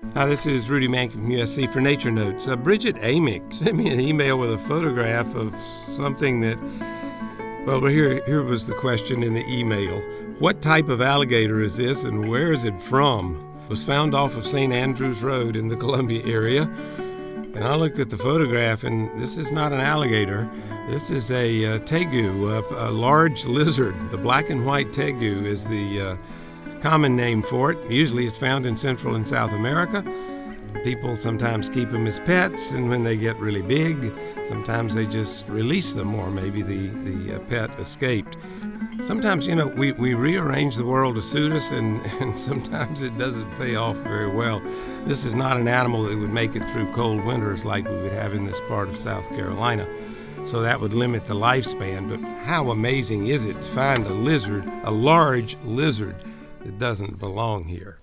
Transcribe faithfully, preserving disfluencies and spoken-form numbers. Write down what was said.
Hi, this is Rudy Mankin from U S C for Nature Notes. Uh, Bridget Amick sent me an email with a photograph of something that, well, here, here was the question in the email. What type of alligator is this and where is it from? It was found off of Saint Andrews Road in the Columbia area. And I looked at the photograph, and this is not an alligator. This is a uh, tegu, a, a large lizard. The black and white tegu is the uh, common name for it. Usually it's found in Central and South America. People sometimes keep them as pets, and when they get really big, sometimes they just release them, or maybe the, the uh, pet escaped. Sometimes, you know, we, we rearrange the world to suit us, and, and sometimes it doesn't pay off very well. This is not an animal that would make it through cold winters like we would have in this part of South Carolina. So that would limit the lifespan. But how amazing is it to find a lizard, a large lizard, that doesn't belong here?